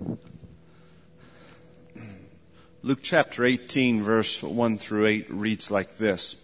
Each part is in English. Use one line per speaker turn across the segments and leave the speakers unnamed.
Luke chapter 18, verse 1 through 8 reads like this.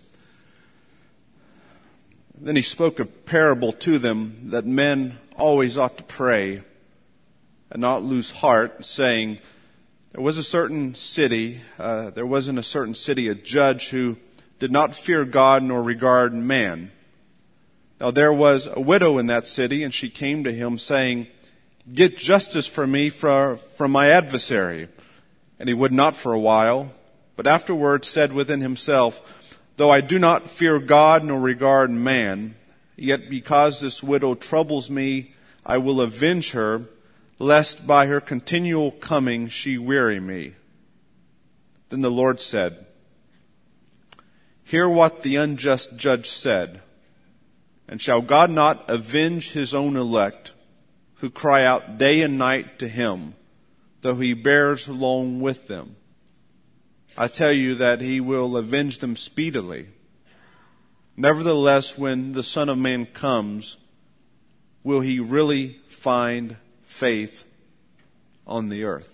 Then he spoke a parable to them that men always ought to pray and not lose heart, saying, there was in a certain city a judge who did not fear God nor regard man. Now there was a widow in that city, and she came to him, saying, get justice for me from my adversary. And he would not for a while, but afterward said within himself, though I do not fear God nor regard man, yet because this widow troubles me, I will avenge her, lest by her continual coming she weary me. Then the Lord said, hear what the unjust judge said. And shall God not avenge his own elect, who cry out day and night to him, though he bears long with them? I tell you that he will avenge them speedily. Nevertheless, when the Son of Man comes, will he really find faith on the earth?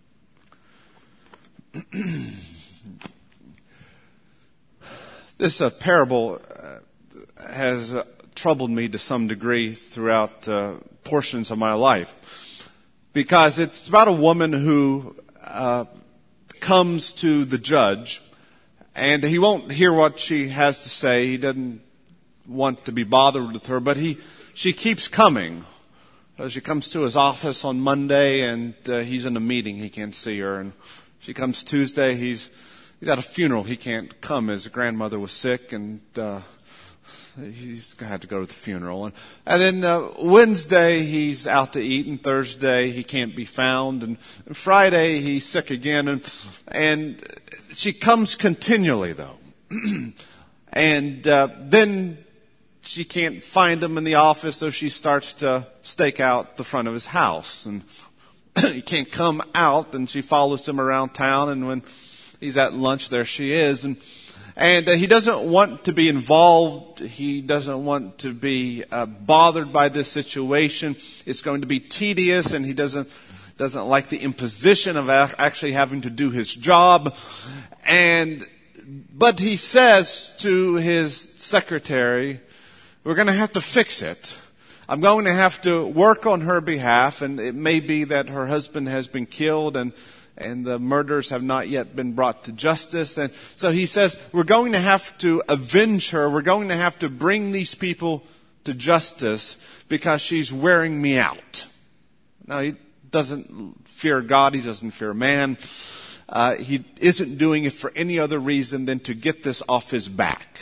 This parable has troubled me to some degree throughout portions of my life, because it's about a woman who comes to the judge, and he won't hear what she has to say. He doesn't want to be bothered with her, but she keeps coming. She comes to his office on Monday, and he's in a meeting. He can't see her. And she comes Tuesday. He's at a funeral. He can't come. His grandmother was sick, and he's had to go to the funeral. And then Wednesday he's out to eat, and Thursday he can't be found, and Friday he's sick again, and she comes continually though. And then she can't find him in the office, so she starts to stake out the front of his house, and he can't come out, and she follows him around town, and when he's at lunch, there she is. And he doesn't want to be involved. He doesn't want to be bothered by this situation. It's going to be tedious, and he doesn't like the imposition of actually having to do his job. But he says to his secretary, we're going to have to fix it. I'm going to have to work on her behalf, and it may be that her husband has been killed, and the murders have not yet been brought to justice. And so he says, we're going to have to avenge her. We're going to have to bring these people to justice because she's wearing me out. Now, he doesn't fear God. He doesn't fear man. He isn't doing it for any other reason than to get this off his back.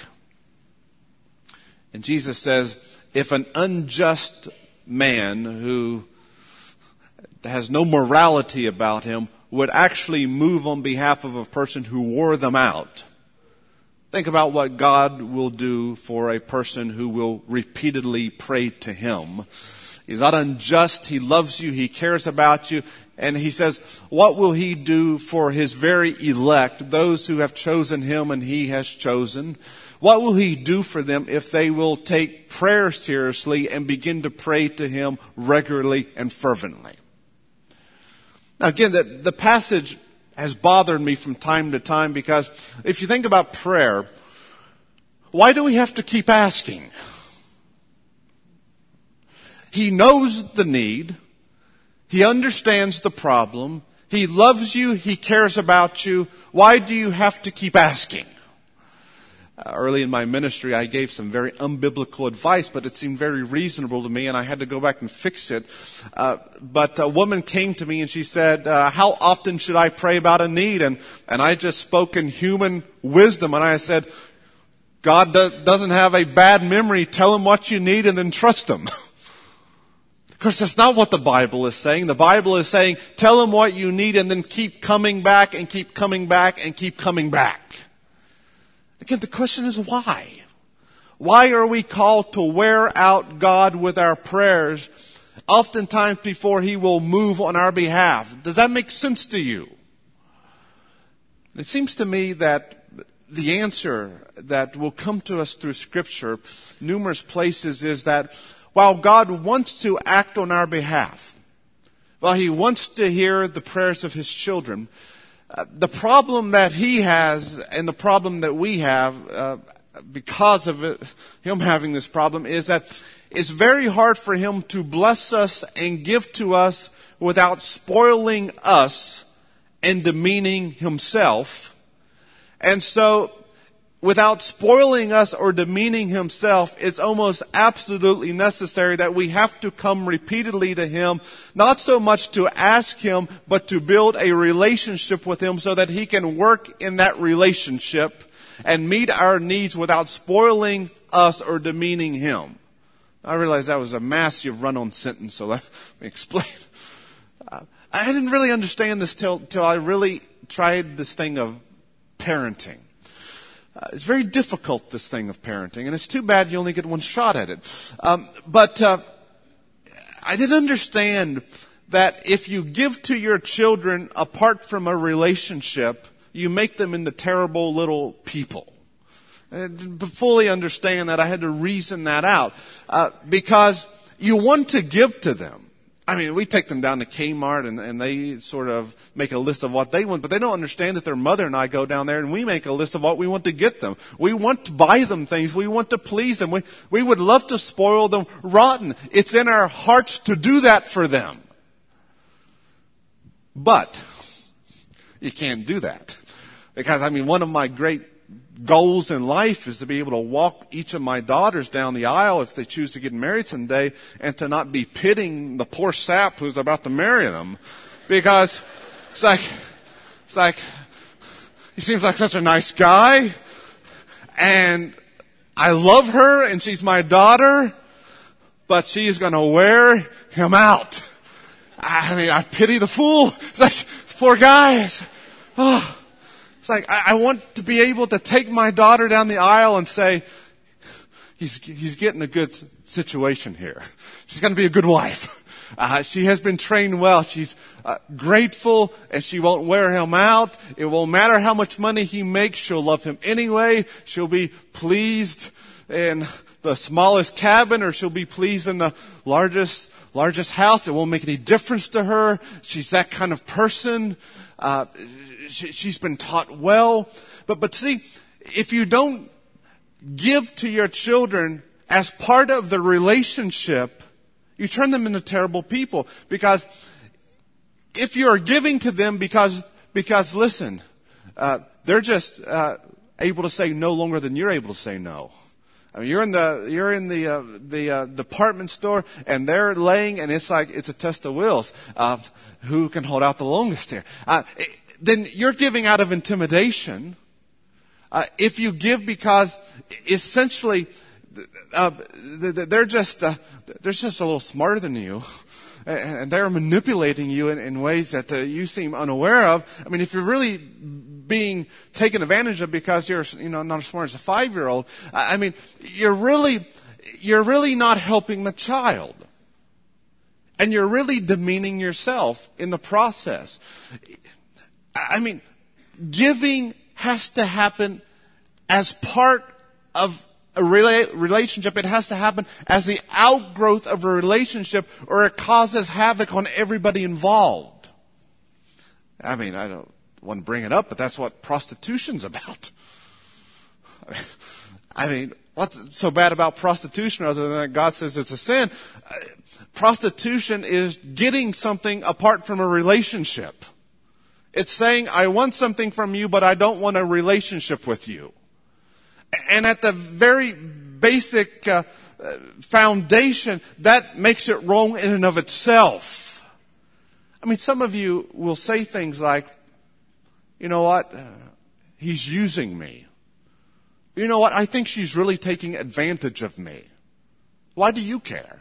And Jesus says, if an unjust man who has no morality about him would actually move on behalf of a person who wore them out, think about what God will do for a person who will repeatedly pray to him. He's not unjust. He loves you. He cares about you. And he says, what will he do for his very elect, those who have chosen him and he has chosen? What will he do for them if they will take prayer seriously and begin to pray to him regularly and fervently? Now again, the passage has bothered me from time to time, because if you think about prayer, why do we have to keep asking? He knows the need. He understands the problem. He loves you. He cares about you. Why do you have to keep asking? Early in my ministry, I gave some very unbiblical advice, but it seemed very reasonable to me, and I had to go back and fix it. But a woman came to me and she said, how often should I pray about a need? And I just spoke in human wisdom, and I said, God doesn't have a bad memory. Tell him what you need and then trust him. Of course, that's not what the Bible is saying. The Bible is saying, tell him what you need and then keep coming back and keep coming back and keep coming back. Again, the question is why? Why are we called to wear out God with our prayers, oftentimes before he will move on our behalf? Does that make sense to you? It seems to me that the answer that will come to us through Scripture, numerous places, is that while God wants to act on our behalf, Well, He wants to hear the prayers of His children. The problem that He has and the problem that we have because of Him having this problem is that it's very hard for Him to bless us and give to us without spoiling us and demeaning Himself. And so, without spoiling us or demeaning Himself, it's almost absolutely necessary that we have to come repeatedly to Him, not so much to ask Him, but to build a relationship with Him so that He can work in that relationship and meet our needs without spoiling us or demeaning Him. I realize that was a massive run-on sentence, so let me explain. I didn't really understand this till I really tried this thing of parenting. It's very difficult, this thing of parenting, and it's too bad you only get one shot at it. But I didn't understand that if you give to your children apart from a relationship, you make them into terrible little people. I didn't fully understand that. I had to reason that out. Because you want to give to them. I mean, we take them down to Kmart and they sort of make a list of what they want, but they don't understand that their mother and I go down there and we make a list of what we want to get them. We want to buy them things. We want to please them. We would love to spoil them rotten. It's in our hearts to do that for them. But you can't do that. Because, I mean, one of my great goals in life is to be able to walk each of my daughters down the aisle if they choose to get married someday and to not be pitting the poor sap who's about to marry them. Because it's like, he seems like such a nice guy and I love her and she's my daughter, but she's going to wear him out. I mean, I pity the fool. It's like, poor guys. Oh. It's like, I want to be able to take my daughter down the aisle and say, he's getting a good situation here. She's going to be a good wife. She has been trained well. She's grateful and she won't wear him out. It won't matter how much money he makes. She'll love him anyway. She'll be pleased in the smallest cabin or she'll be pleased in the largest house. It won't make any difference to her. She's that kind of person. She's been taught well. But see, if you don't give to your children as part of the relationship, you turn them into terrible people. Because if you're giving to them because listen, they're just able to say no longer than you're able to say no. I mean, you're in the department store and they're laying and it's like it's a test of wills. Who can hold out the longest here? Then you're giving out of intimidation. If you give because essentially they're just a little smarter than you, and they're manipulating you in ways that you seem unaware of. I mean, if you're really being taken advantage of because you're not as smart as a 5-year-old, I mean, you're really not helping the child. And you're really demeaning yourself in the process. I mean, giving has to happen as part of a relationship. It has to happen as the outgrowth of a relationship or it causes havoc on everybody involved. I mean, I don't want to bring it up, but that's what prostitution's about. I mean, what's so bad about prostitution other than that God says it's a sin? Prostitution is getting something apart from a relationship. It's saying, I want something from you, but I don't want a relationship with you. And at the very basic foundation, that makes it wrong in and of itself. I mean, some of you will say things like, you know what? He's using me. You know what? I think she's really taking advantage of me. Why do you care?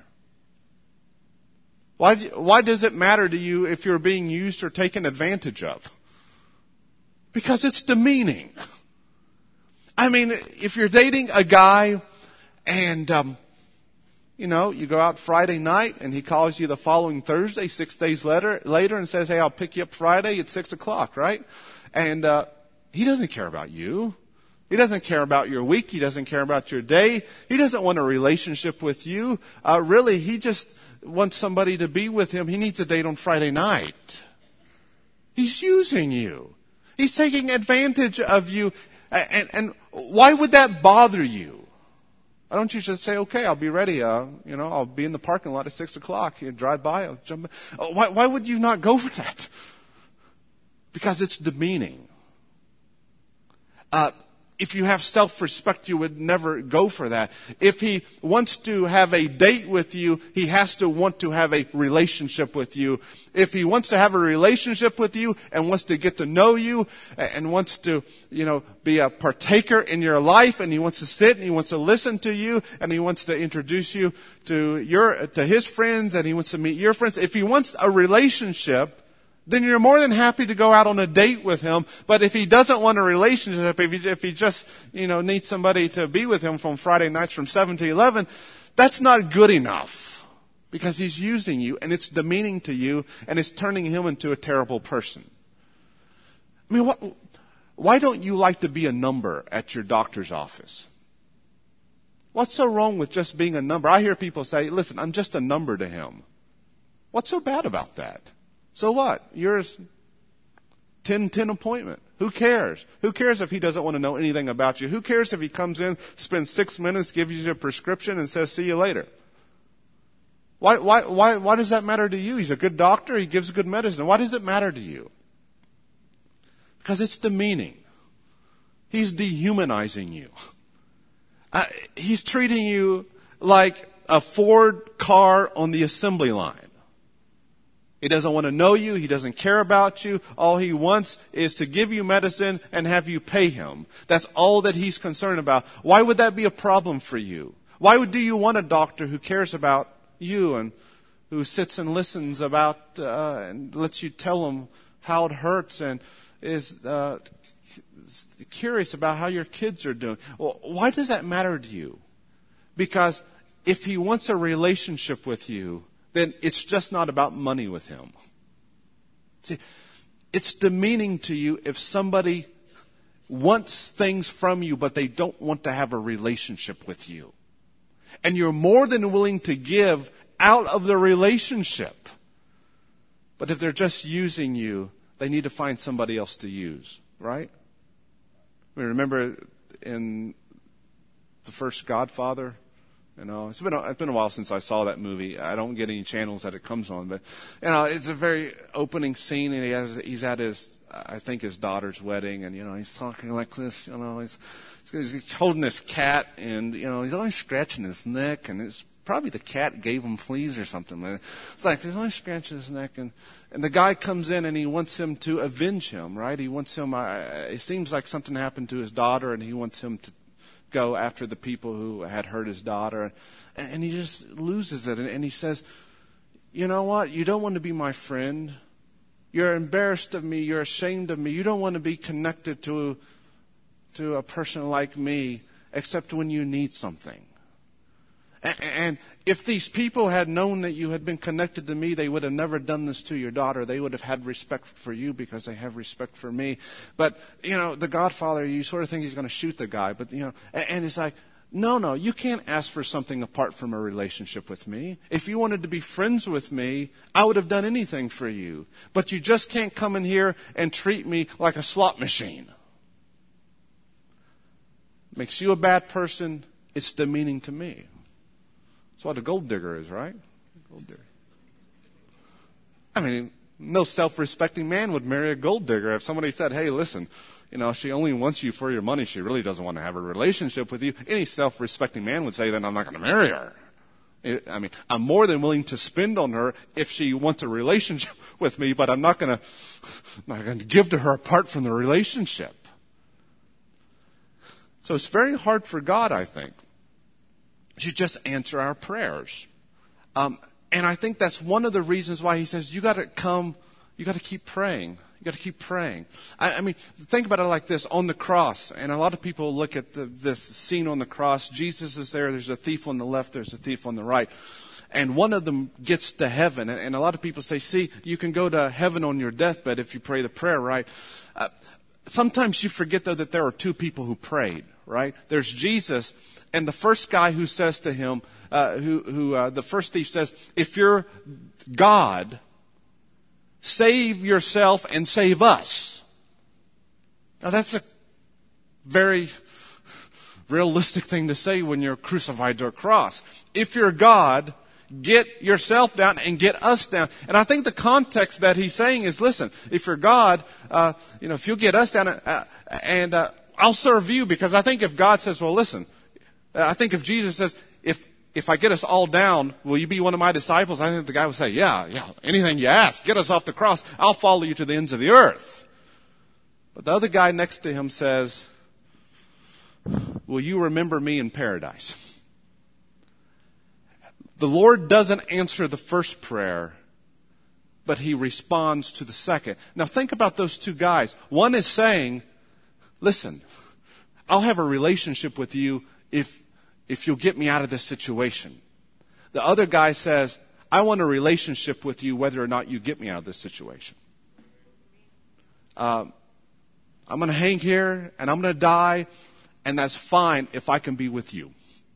Why does it matter to you if you're being used or taken advantage of? Because it's demeaning. I mean, if you're dating a guy and, you go out Friday night and he calls you the following Thursday, 6 days later and says, hey, I'll pick you up Friday at 6:00, right? And he doesn't care about you. He doesn't care about your week. He doesn't care about your day. He doesn't want a relationship with you. Really, he just wants somebody to be with him, he needs a date on Friday night. He's using you. He's taking advantage of you. And why would that bother you? Why don't you just say, okay, I'll be ready. I'll be in the parking lot at 6 o'clock. You drive by, I'll jump in. Why would you not go for that? Because it's demeaning. If you have self-respect, you would never go for that. If he wants to have a date with you, he has to want to have a relationship with you. If he wants to have a relationship with you and wants to get to know you and wants to, be a partaker in your life, and he wants to sit and he wants to listen to you and he wants to introduce you to his friends and he wants to meet your friends. If he wants a relationship, then you're more than happy to go out on a date with him. But if he doesn't want a relationship, if he just, needs somebody to be with him from Friday nights from 7 to 11, that's not good enough. Because he's using you, and it's demeaning to you, and it's turning him into a terrible person. I mean, why don't you like to be a number at your doctor's office? What's so wrong with just being a number? I hear people say, listen, I'm just a number to him. What's so bad about that? So what? You're a 10-10 appointment. Who cares? Who cares if he doesn't want to know anything about you? Who cares if he comes in, spends 6 minutes, gives you a prescription, and says, see you later? Why does that matter to you? He's a good doctor. He gives good medicine. Why does it matter to you? Because it's demeaning. He's dehumanizing you. He's treating you like a Ford car on the assembly line. He doesn't want to know you. He doesn't care about you. All he wants is to give you medicine and have you pay him. That's all that he's concerned about. Why would that be a problem for you? Why do you want a doctor who cares about you and who sits and listens about and lets you tell him how it hurts and is curious about how your kids are doing? Well, why does that matter to you? Because if he wants a relationship with you, then it's just not about money with him. See, it's demeaning to you if somebody wants things from you, but they don't want to have a relationship with you. And you're more than willing to give out of the relationship. But if they're just using you, they need to find somebody else to use, right? I mean, remember in the first Godfather? It's been a while since I saw that movie. I don't get any channels that it comes on, but it's a very opening scene, and he's at his daughter's wedding, and he's talking like this. He's holding this cat, and he's always scratching his neck, and it's probably the cat gave him fleas or something. It's like he's always scratching his neck, and the guy comes in and he wants him to avenge him, right? He wants him. It seems like something happened to his daughter, and he wants him to go after the people who had hurt his daughter. And he just loses it. And he says, you know what? You don't want to be my friend. You're embarrassed of me. You're ashamed of me. You don't want to be connected to a person like me except when you need something. And if these people had known that you had been connected to me, they would have never done this to your daughter. They would have had respect for you because they have respect for me. But, the Godfather, you sort of think he's going to shoot the guy. But, and it's like, no, you can't ask for something apart from a relationship with me. If you wanted to be friends with me, I would have done anything for you. But you just can't come in here and treat me like a slot machine. Makes you a bad person. It's demeaning to me. That's what a gold digger is, right? Gold digger. I mean, no self-respecting man would marry a gold digger. If somebody said, hey, listen, she only wants you for your money. She really doesn't want to have a relationship with you. Any self-respecting man would say, then I'm not going to marry her. I mean, I'm more than willing to spend on her if she wants a relationship with me, but I'm not going to give to her apart from the relationship. So it's very hard for God, I think, to just answer our prayers. And I think that's one of the reasons why he says, you got to keep praying. You got to keep praying. I mean, think about it like this. On the cross, and a lot of people look at this scene on the cross. Jesus is there. There's a thief on the left. There's a thief on the right. And one of them gets to heaven. And a lot of people say, see, you can go to heaven on your deathbed if you pray the prayer right. Sometimes you forget, though, that there are two people who prayed, right? There's Jesus, And the first guy who says to him, the first thief says, if you're God, save yourself and save us. Now that's a very realistic thing to say when you're crucified to a cross. If you're God, get yourself down and get us down. And I think the context that he's saying is, listen, if you're God, if you'll get us down and I'll serve you. Because I think if God says, well, listen, I think if Jesus says, if I get us all down, will you be one of my disciples? I think the guy would say, yeah, anything you ask, get us off the cross. I'll follow you to the ends of the earth. But the other guy next to him says, will you remember me in paradise? The Lord doesn't answer the first prayer, but he responds to the second. Now think about those two guys. One is saying, listen, I'll have a relationship with you if you'll get me out of this situation. The other guy says, I want a relationship with you whether or not you get me out of this situation. I'm going to hang here and I'm going to die, and that's fine if I can be with you.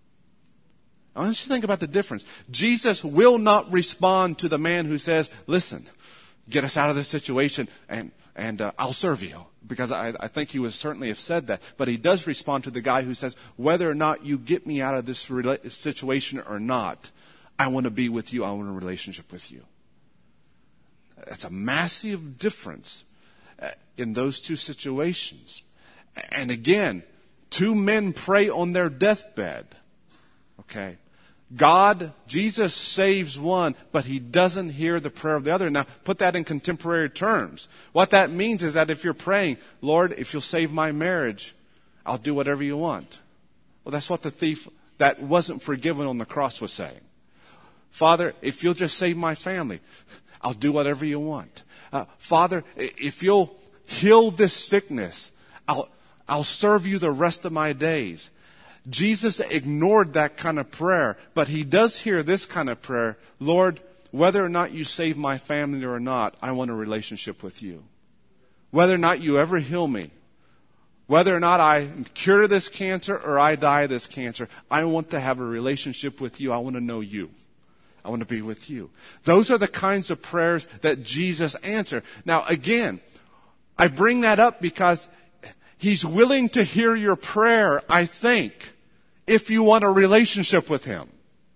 I want you to think about the difference. Jesus will not respond to the man who says, listen, get us out of this situation and I'll serve you. Because I think he would certainly have said that. But he does respond to the guy who says, whether or not you get me out of this situation or not, I want to be with you. I want a relationship with you. That's a massive difference in those two situations. And again, two men pray on their deathbed. Okay. Jesus saves one, but he doesn't hear the prayer of the other. Now, put that in contemporary terms. What that means is that if you're praying, Lord, if you'll save my marriage, I'll do whatever you want. Well, that's what the thief that wasn't forgiven on the cross was saying. Father, if you'll just save my family, I'll do whatever you want. Father, if you'll heal this sickness, I'll serve you the rest of my days. Jesus ignored that kind of prayer, but he does hear this kind of prayer. Lord, whether or not you save my family or not, I want a relationship with you. Whether or not you ever heal me, whether or not I cure this cancer or I die of this cancer, I want to have a relationship with you. I want to know you. I want to be with you. Those are the kinds of prayers that Jesus answered. Now, again, I bring that up because he's willing to hear your prayer, I think, if you want a relationship with him.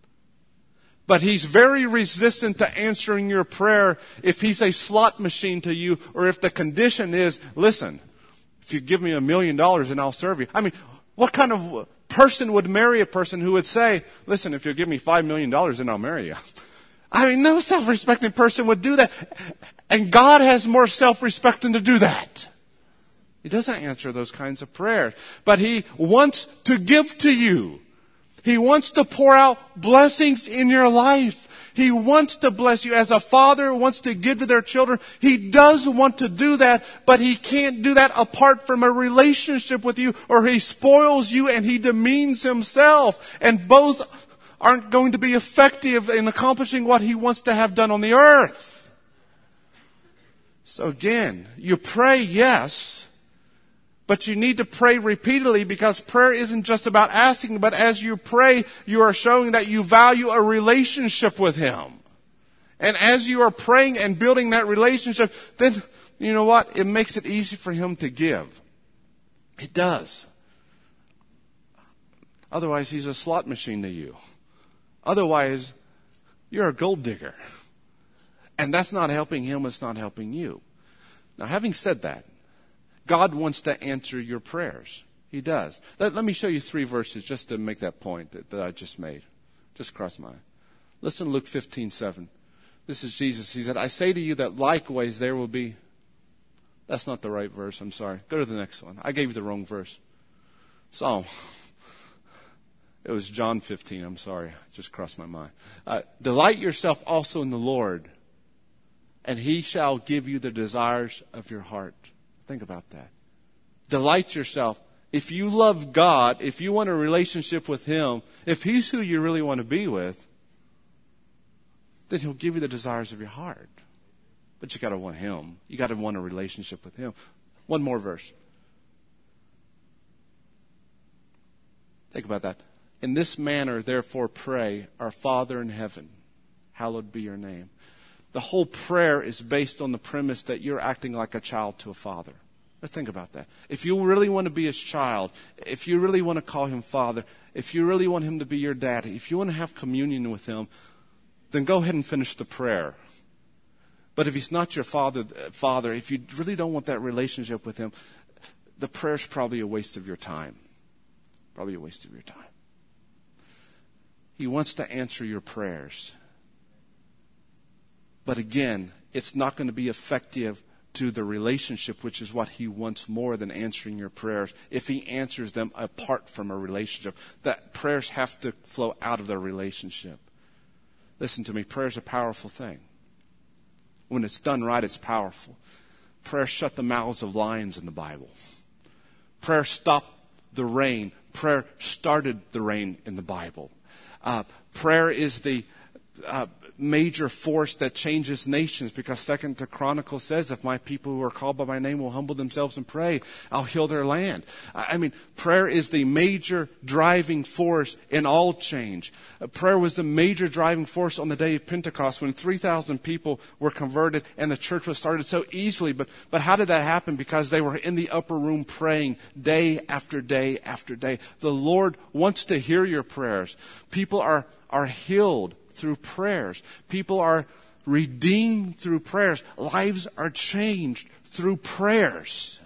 But he's very resistant to answering your prayer if he's a slot machine to you, or if the condition is, listen, if you give me $1 million and I'll serve you. I mean, what kind of person would marry a person who would say, listen, if you'll give me $5 million then I'll marry you? I mean, no self-respecting person would do that. And God has more self-respect than to do that. He doesn't answer those kinds of prayers. But he wants to give to you. He wants to pour out blessings in your life. He wants to bless you. As a father wants to give to their children, he does want to do that, but he can't do that apart from a relationship with you, or he spoils you and he demeans himself. And both aren't going to be effective in accomplishing what he wants to have done on the earth. So again, you pray, yes, but you need to pray repeatedly, because prayer isn't just about asking, but as you pray, you are showing that you value a relationship with him. And as you are praying and building that relationship, then, you know what? It makes it easy for him to give. It does. Otherwise, he's a slot machine to you. Otherwise, you're a gold digger. And that's not helping him, it's not helping you. Now, having said that, God wants to answer your prayers. He does. Let me show you 3 verses just to make that point that I just made. Just crossed my mind. Listen to Luke 15:7. This is Jesus. He said, I say to you that likewise there will be... That's not the right verse. I'm sorry. Go to the next one. I gave you the wrong verse. It was John 15. I'm sorry. It just crossed my mind. Delight yourself also in the Lord, and he shall give you the desires of your heart. Think about that. Delight yourself. If you love God, if you want a relationship with him, if he's who you really want to be with, then he'll give you the desires of your heart. But you got to want him. You got to want a relationship with him. One more verse. Think about that. In this manner, therefore, pray, Our Father in heaven, hallowed be your name. The whole prayer is based on the premise that you're acting like a child to a father. Now think about that. If you really want to be his child, if you really want to call him father, if you really want him to be your daddy, if you want to have communion with him, then go ahead and finish the prayer. But if he's not your father, if you really don't want that relationship with him, the prayer's probably a waste of your time. Probably a waste of your time. He wants to answer your prayers. But again, it's not going to be effective to the relationship, which is what he wants more than answering your prayers, if he answers them apart from a relationship. That prayers have to flow out of the relationship. Listen to me, prayer is a powerful thing. When it's done right, it's powerful. Prayer shut the mouths of lions in the Bible. Prayer stopped the rain. Prayer started the rain in the Bible. Prayer is the major force that changes nations, because 2 Chronicles says, if my people who are called by my name will humble themselves and pray, I'll heal their land. I mean, prayer is the major driving force in all change. Prayer was the major driving force on the day of Pentecost when 3,000 people were converted and the church was started so easily. But how did that happen? Because they were in the upper room praying day after day after day. The Lord wants to hear your prayers. People are healed through prayers. People are redeemed through prayers. Lives are changed through prayers.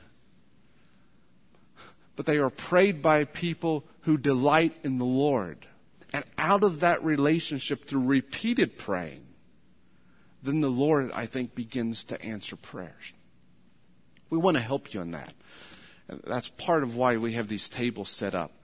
But they are prayed by people who delight in the Lord. And out of that relationship, through repeated praying, then the Lord, I think, begins to answer prayers. We want to help you in that. And that's part of why we have these tables set up.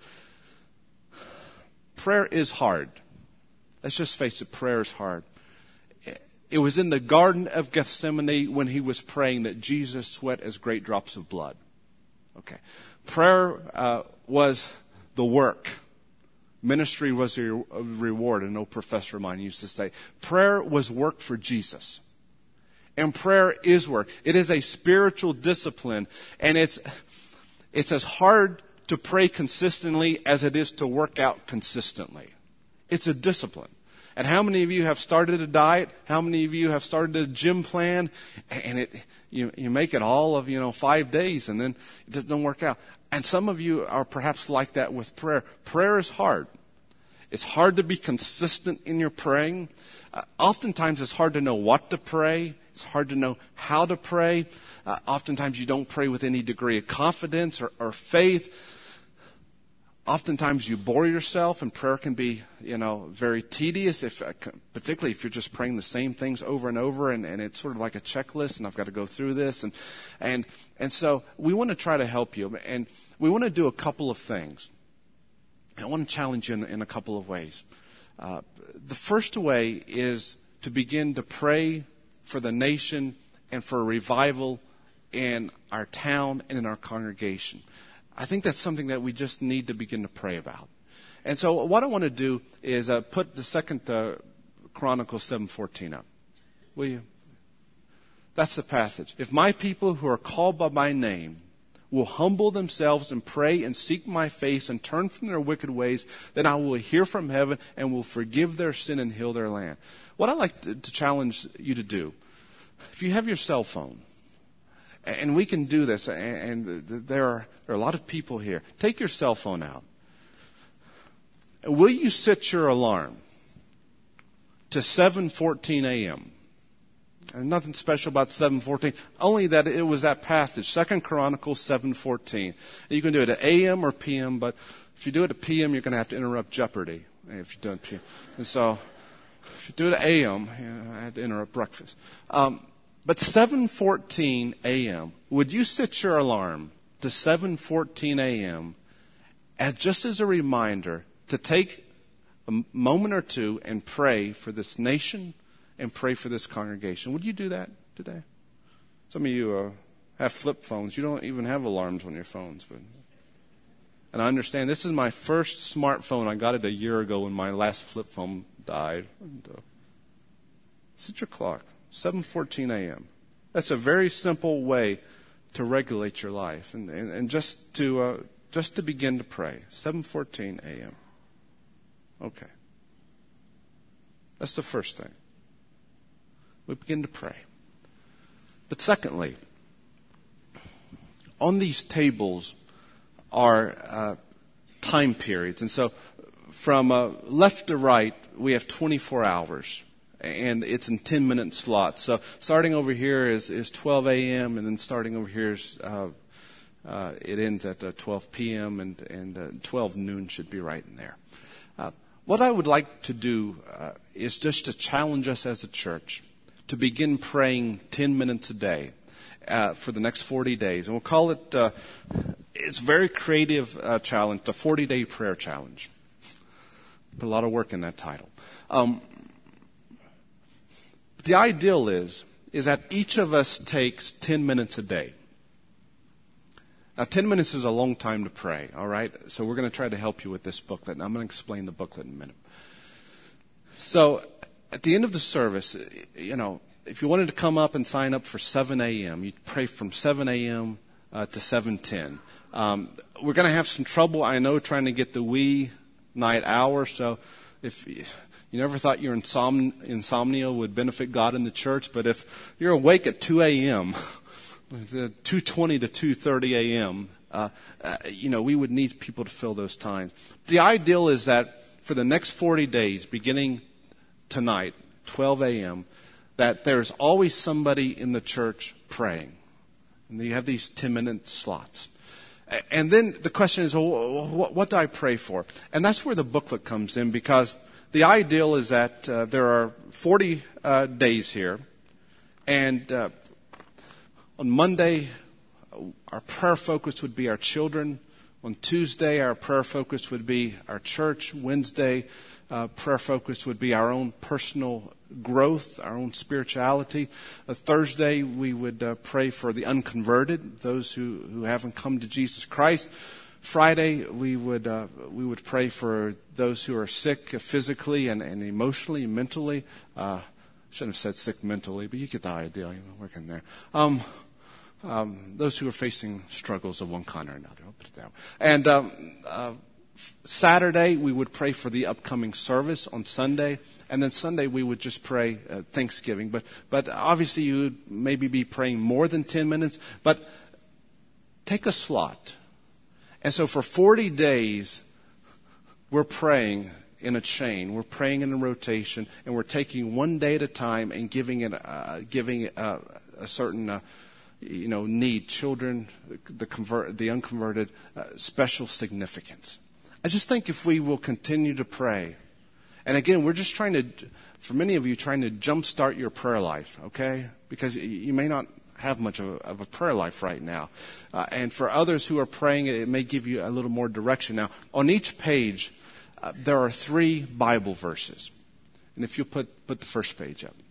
Prayer is hard. Let's just face it, prayer is hard. It was in the Garden of Gethsemane when he was praying that Jesus sweat as great drops of blood. Okay. Prayer was the work. Ministry was a reward, an old professor of mine used to say. Prayer was work for Jesus. And prayer is work. It is a spiritual discipline, and it's as hard to pray consistently as it is to work out consistently. It's a discipline. And how many of you have started a diet? How many of you have started a gym plan? And you make it all of 5 days, and then it doesn't work out. And some of you are perhaps like that with prayer. Prayer is hard. It's hard to be consistent in your praying. Oftentimes it's hard to know what to pray. It's hard to know how to pray. Oftentimes you don't pray with any degree of confidence or faith. Oftentimes you bore yourself, and prayer can be, very tedious, particularly if you're just praying the same things over and over, and it's sort of like a checklist, and I've got to go through this. And so we want to try to help you, and we want to do a couple of things. I want to challenge you in a couple of ways. The first way is to begin to pray for the nation and for a revival in our town and in our congregation. I think that's something that we just need to begin to pray about. And so what I want to do is put the 2 Chronicles 7:14 up. Will you? That's the passage. If my people who are called by my name will humble themselves and pray and seek my face and turn from their wicked ways, then I will hear from heaven and will forgive their sin and heal their land. What I'd like to challenge you to do, if you have your cell phone, and we can do this, and there are a lot of people here. Take your cell phone out. Will you set your alarm to 7:14 a.m.? And nothing special about 7:14, only that it was that passage, 2 Chronicles 7:14. You can do it at a.m. or p.m., but if you do it at p.m., you're going to have to interrupt Jeopardy if you're doing p.m. And so if you do it at a.m., I had to interrupt breakfast. But 7:14 a.m., would you set your alarm to 7:14 a.m. just as a reminder to take a moment or two and pray for this nation and pray for this congregation? Would you do that today? Some of you have flip phones. You don't even have alarms on your phones. And I understand this is my first smartphone. I got it a year ago when my last flip phone died. Set your clock. 7:14 a.m. That's a very simple way to regulate your life and just to begin to pray. 7:14 a.m. Okay. That's the first thing. We begin to pray. But secondly, on these tables are time periods. And so from left to right, we have 24 hours. And it's in 10-minute slots. So starting over here is 12 a.m. and then starting over here is it ends at 12 p.m. and 12 noon should be right in there. What I would like to do is just to challenge us as a church to begin praying 10 minutes a day for the next 40 days. And we'll call it, it's a very creative challenge, the 40-day prayer challenge. Put a lot of work in that title. The ideal is that each of us takes 10 minutes a day. Now, 10 minutes is a long time to pray, all right? So we're going to try to help you with this booklet, and I'm going to explain the booklet in a minute. So at the end of the service, you know, if you wanted to come up and sign up for 7 a.m., you'd pray from 7 a.m. To 7:10. We're going to have some trouble, I know, trying to get the wee night hour, so if you never thought your insomnia would benefit God in the church, but if you're awake at 2 a.m., 2:20 to 2:30 a.m., we would need people to fill those times. The ideal is that for the next 40 days, beginning tonight, 12 a.m., that there's always somebody in the church praying. And you have these 10-minute slots. And then the question is, what do I pray for? And that's where the booklet comes in, because the ideal is that there are 40 days here. And on Monday, our prayer focus would be our children. On Tuesday, our prayer focus would be our church. Wednesday, prayer focus would be our own personal growth, our own spirituality. Thursday, we would pray for the unconverted, those who haven't come to Jesus Christ. Friday, we would pray for those who are sick physically and emotionally and mentally. Shouldn't have said sick mentally, but you get the idea. Working there. Those who are facing struggles of one kind or another. I'll put it that way. And Saturday, we would pray for the upcoming service on Sunday. And then Sunday, we would just pray Thanksgiving. But obviously, you would maybe be praying more than 10 minutes. But take a slot. And so for 40 days, we're praying in a chain. We're praying in a rotation. And we're taking one day at a time and giving it a certain need, children, the unconverted, special significance. I just think if we will continue to pray, and again, we're just trying to, for many of you, trying to jumpstart your prayer life, okay? Because you may not have much of a prayer life right now. And for others who are praying, it may give you a little more direction. Now, on each page, there are 3 Bible verses. And if you put the first page up.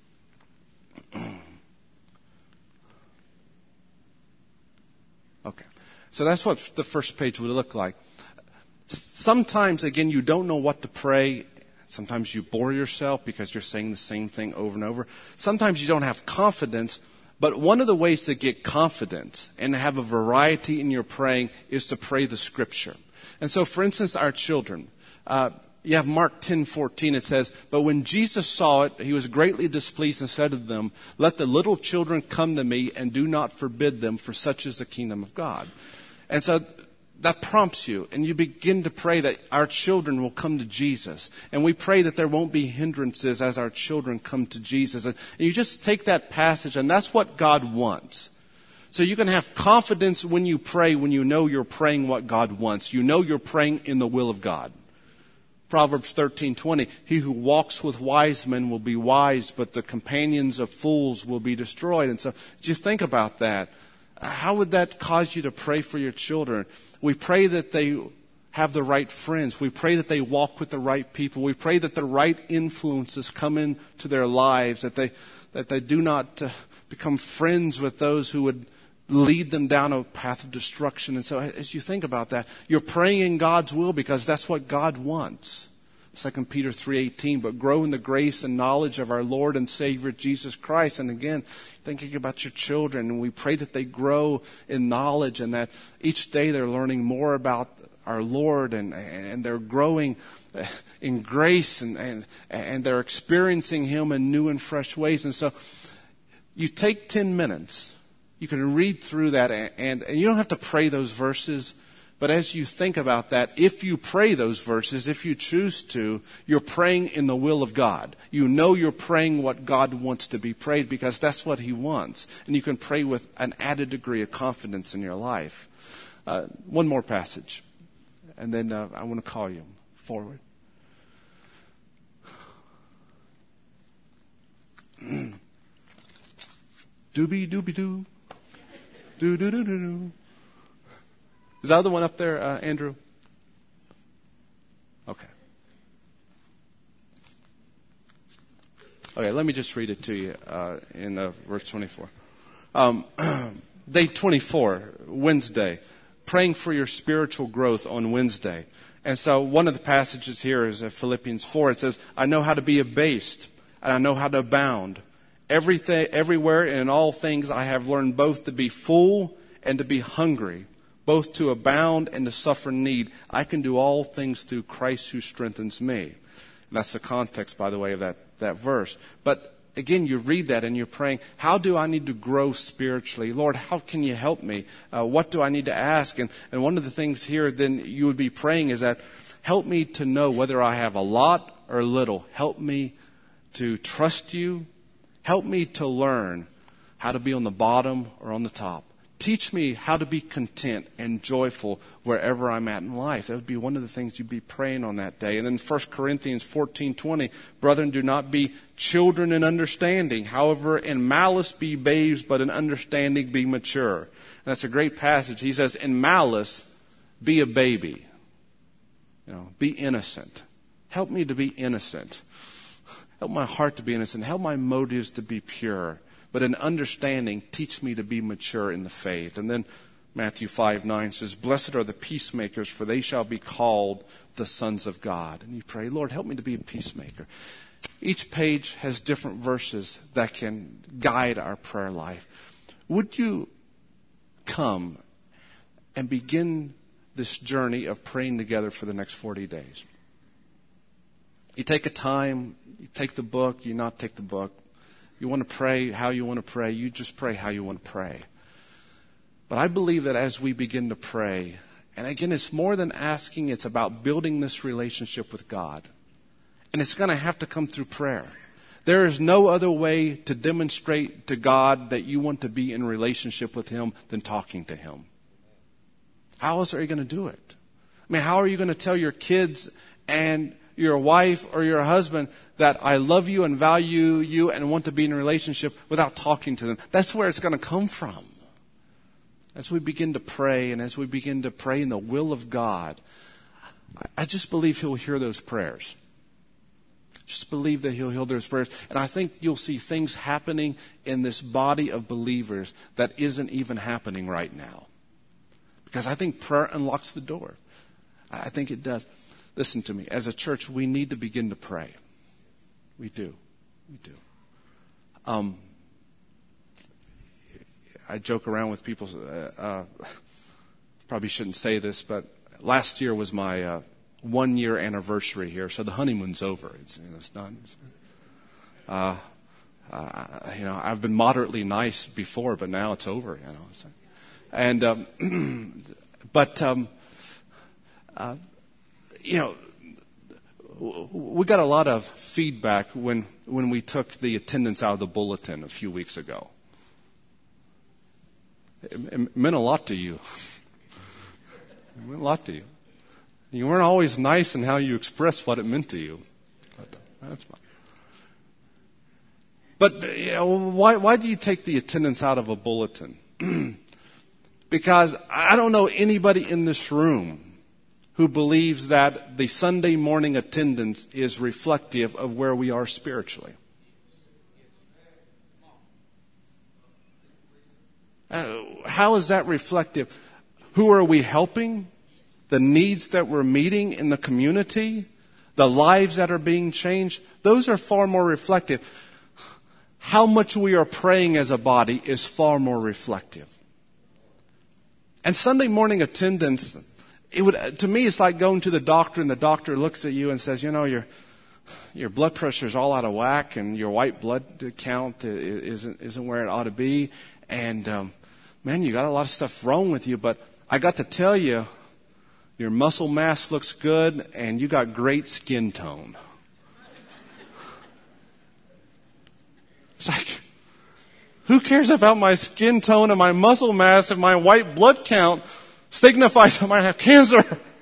Okay. So that's what the first page would look like. Sometimes, again, you don't know what to pray. Sometimes you bore yourself because you're saying the same thing over and over. Sometimes you don't have confidence. But one of the ways to get confidence and to have a variety in your praying is to pray the Scripture. And so, for instance, our children. You have Mark 10:14. It says, "But when Jesus saw it, he was greatly displeased and said to them, 'Let the little children come to me and do not forbid them, for such is the kingdom of God.'" And so that prompts you, and you begin to pray that our children will come to Jesus. And we pray that there won't be hindrances as our children come to Jesus. And you just take that passage, and that's what God wants. So you can have confidence when you pray, when you know you're praying what God wants. You know you're praying in the will of God. Proverbs 13:20, "He who walks with wise men will be wise, but the companions of fools will be destroyed." And so just think about that. How would that cause you to pray for your children? We pray that they have the right friends. We pray that they walk with the right people. We pray that the right influences come into their lives, that they do not become friends with those who would lead them down a path of destruction. And so as you think about that, you're praying in God's will because that's what God wants. 2 Peter 3:18, "But grow in the grace and knowledge of our Lord and Savior Jesus Christ." And again, thinking about your children, and we pray that they grow in knowledge and that each day they're learning more about our Lord, and they're growing in grace, and they're experiencing Him in new and fresh ways. And so you take 10 minutes. You can read through that, and you don't have to pray those verses. But as you think about that, if you pray those verses, if you choose to, you're praying in the will of God. You know you're praying what God wants to be prayed because that's what He wants. And you can pray with an added degree of confidence in your life. One more passage, and then I want to call you forward. Doobie doobie doo. Doo doo doo doo doo. Is the other one up there, Andrew? Okay. Okay, let me just read it to you in verse 24. Day 24, Wednesday. Praying for your spiritual growth on Wednesday. And so one of the passages here is Philippians 4. It says, I know how to be abased, and I know how to abound. Everywhere and in all things I have learned both to be full and to be hungry, both to abound and to suffer need. I can do all things through Christ who strengthens me. And that's the context, by the way, of that verse. But again, you read that and you're praying, how do I need to grow spiritually? Lord, how can you help me? What do I need to ask? And one of the things here then you would be praying is that, help me to know whether I have a lot or little. Help me to trust you. Help me to learn how to be on the bottom or on the top. Teach me how to be content and joyful wherever I'm at in life. That would be one of the things you'd be praying on that day. And then 1 Corinthians 14:20, brethren, do not be children in understanding. However, in malice be babes, but in understanding be mature. And that's a great passage. He says, in malice, be a baby. Be innocent. Help me to be innocent. Help my heart to be innocent. Help my motives to be pure. But in understanding, teach me to be mature in the faith. And then Matthew 5:9 says, blessed are the peacemakers, for they shall be called the sons of God. And you pray, Lord, help me to be a peacemaker. Each page has different verses that can guide our prayer life. Would you come and begin this journey of praying together for the next 40 days? You take a time, you take the book, you not take the book. You want to pray how you want to pray, you just pray how you want to pray. But I believe that as we begin to pray, and again, it's more than asking, it's about building this relationship with God. And it's going to have to come through prayer. There is no other way to demonstrate to God that you want to be in relationship with Him than talking to Him. How else are you going to do it? I mean, how are you going to tell your kids and your wife or your husband that I love you and value you and want to be in a relationship without talking to them? That's where it's going to come from. As we begin to pray and as we begin to pray in the will of God, I just believe He'll hear those prayers. Just believe that He'll hear those prayers. And I think you'll see things happening in this body of believers that isn't even happening right now. Because I think prayer unlocks the door. I think it does. Listen to me. As a church, we need to begin to pray. We do. We do. I joke around with people. Probably shouldn't say this, but last year was my 1-year anniversary here, so the honeymoon's over. It's done. I've been moderately nice before, but now it's over. And we got a lot of feedback when we took the attendance out of the bulletin a few weeks ago. It meant a lot to you. It meant a lot to you. You weren't always nice in how you expressed what it meant to you. That's fine. But why do you take the attendance out of a bulletin? Because I don't know anybody in this room who believes that the Sunday morning attendance is reflective of where we are spiritually. How is that reflective? Who are we helping? The needs that we're meeting in the community? The lives that are being changed? Those are far more reflective. How much we are praying as a body is far more reflective. And Sunday morning attendance To me, it's like going to the doctor and the doctor looks at you and says, your blood pressure is all out of whack and your white blood count isn't where it ought to be. And, man, you got a lot of stuff wrong with you, but I got to tell you, your muscle mass looks good and you got great skin tone. It's like, who cares about my skin tone and my muscle mass if my white blood count signifies I might have cancer?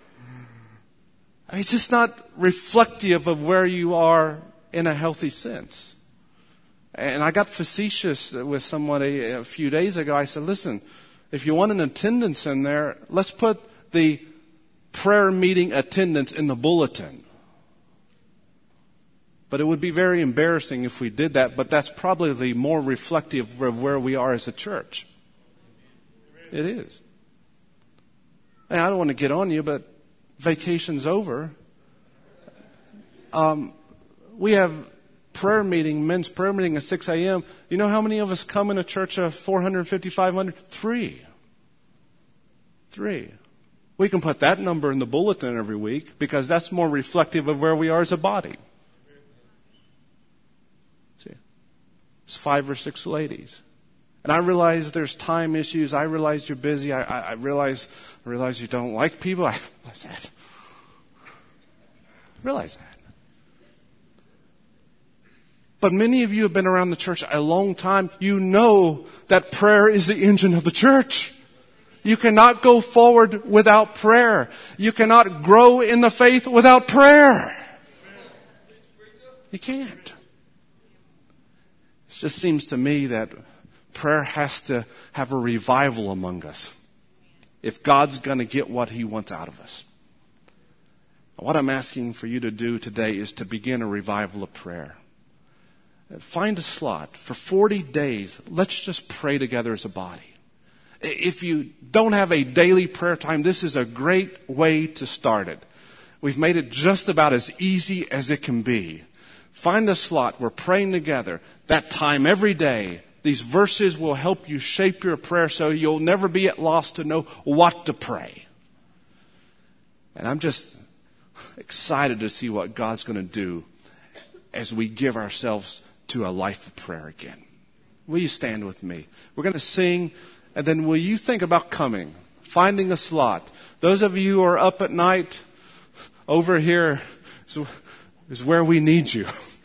I mean, it's just not reflective of where you are in a healthy sense. And I got facetious with somebody a few days ago. I said, listen, if you want an attendance in there, let's put the prayer meeting attendance in the bulletin. But it would be very embarrassing if we did that, but that's probably more reflective of where we are as a church. It is. And I don't want to get on you, but vacation's over. We have men's prayer meeting at 6 a.m. You know how many of us come in a church of 450, 500? Three. We can put that number in the bulletin every week because that's more reflective of where we are as a body. See, it's 5 or 6 ladies. And I realize there's time issues. I realize you're busy. I realize you don't like people. I realize that. But many of you have been around the church a long time. You know that prayer is the engine of the church. You cannot go forward without prayer. You cannot grow in the faith without prayer. You can't. It just seems to me that prayer has to have a revival among us if God's going to get what He wants out of us. What I'm asking for you to do today is to begin a revival of prayer. Find a slot. For 40 days, let's just pray together as a body. If you don't have a daily prayer time, this is a great way to start it. We've made it just about as easy as it can be. Find a slot. We're praying together. That time every day. These verses will help you shape your prayer so you'll never be at loss to know what to pray. And I'm just excited to see what God's going to do as we give ourselves to a life of prayer again. Will you stand with me? We're going to sing, and then will you think about coming, finding a slot. Those of you who are up at night, over here is where we need you.